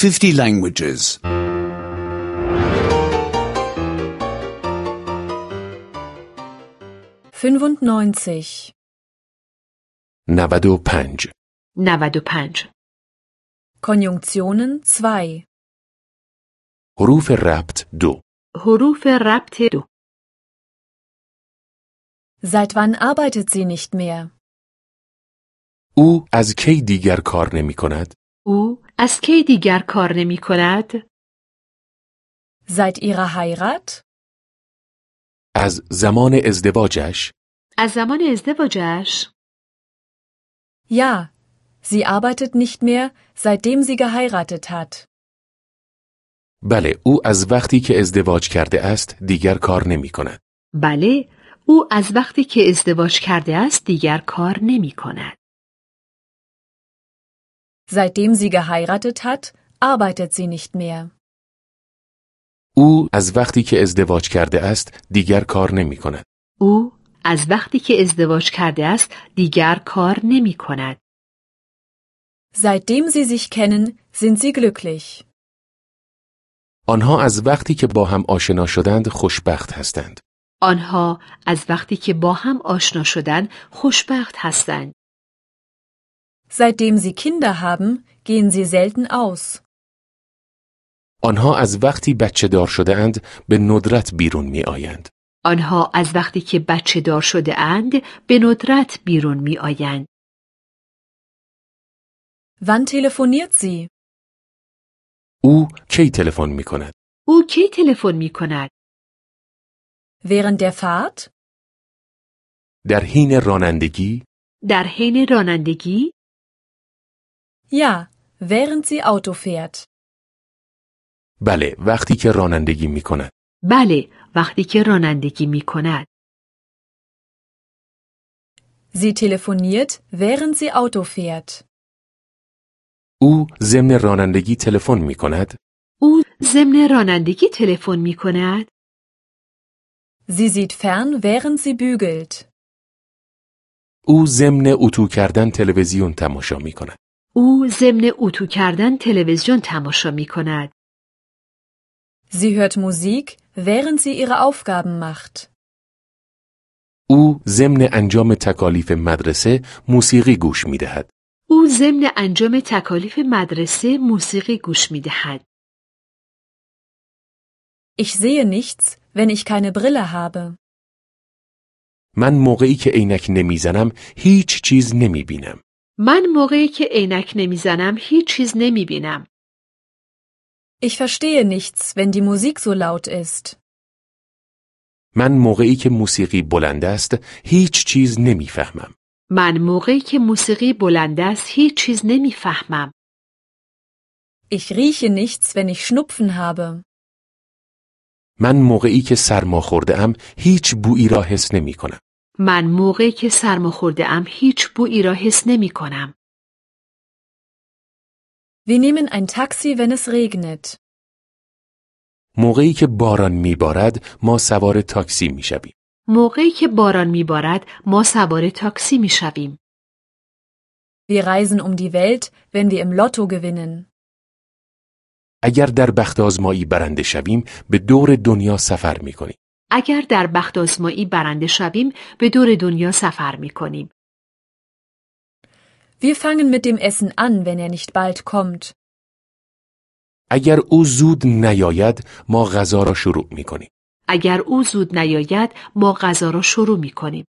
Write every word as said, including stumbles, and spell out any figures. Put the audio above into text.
fifty languages. fünfundneunzig. نود و پنج. نود و پنج. Konjunktionen zwei. حروف ربط دو. حروف ربط دو. Seit wann arbeitet sie nicht mehr? او از کی دیگر کار نمی کند؟ او از کی دیگر کار نمی کند؟ Seit ihrer Heirat? از زمان ازدواجش؟ از زمان ازدواجش؟ Ja, sie arbeitet nicht mehr, seitdem sie geheiratet hat. بله، او از وقتی که ازدواج کرده است دیگر کار نمی کند. بله، او از وقتی که ازدواج کرده است دیگر کار نمی کند. Seitdem sie geheiratet hat, arbeitet sie nicht mehr. او از وقتی که ازدواج کرده است دیگر کار نمی کند. او از وقتی که ازدواج کرده است دیگر کار نمی کند. Seitdem sie sich kennen, sind sie glücklich. آنها از وقتی که با هم آشنا شدند خوشبخت هستند. آنها از وقتی که با هم آشنا شدند خوشبخت هستند. Seitdem sie Kinder haben, gehen sie selten aus. آنها از وقتی بچه دار شده اند به ندرت بیرون می آیند. آنها از وقتی که بچه دار شده اند به ندرت بیرون می آیند. Wann telefoniert sie? او کی تلفن می کند؟ او کی تلفن می کند؟ Während der Fahrt? در حین رانندگی؟ در حین رانندگی؟ Ja, während sie Auto fährt. بله، وقتی که رانندگی می کند. بله، وقتی که رانندگی می کند. Sie telefoniert, während sie Auto fährt. او ضمن رانندگی تلفن می کند. او ضمن رانندگی تلفن می کند. Sie sieht fern, während sie bügelt. او ضمن اتو کردن تلویزیون تماشا می کند. او ضمن اتو کردن تلویزیون تماشا می کند. Sie hört Musik, während sie ihre Aufgaben macht. او ضمن انجام تکالیف مدرسه موسیقی گوش می دهد. او ضمن انجام تکالیف مدرسه موسیقی گوش می دهد. Ich sehe nichts, wenn ich keine Brille habe. من موقعی که عینک نمیزنم هیچ چیز نمی بینم. من موقعی که عینک نمیزنم هیچ چیز نمی بینم. Ich verstehe nichts, wenn die Musik so laut ist. من موقعی که موسیقی بلند است هیچ چیز نمیفهمم. من موقعی که موسیقی بلند است هیچ چیز نمیفهمم. Ich rieche nichts, wenn ich Schnupfen habe. من موقعی که سرما خورده ام هیچ بویی را حس نمی کنم. من موقعی که سرما خورده ام هیچ بویی را حس نمی کنم. Wir nehmen ein Taxi, wenn es regnet. موقعی که باران میبارد ما سوار تاکسی میشویم. موقعی که باران میبارد ما سوار تاکسی میشویم. Wir reisen um die Welt, wenn wir im Lotto gewinnen. اگر در بخت آزمایی برنده شویم به دور دنیا سفر میکنیم. اگر در بخت آزمایی برنده شویم به دور دنیا سفر میکنیم. Wir fangen mit dem Essen an, wenn er nicht bald kommt. اگر او زود نیاید ما غذا را شروع میکنیم. اگر او زود نیاید ما غذا را شروع میکنیم.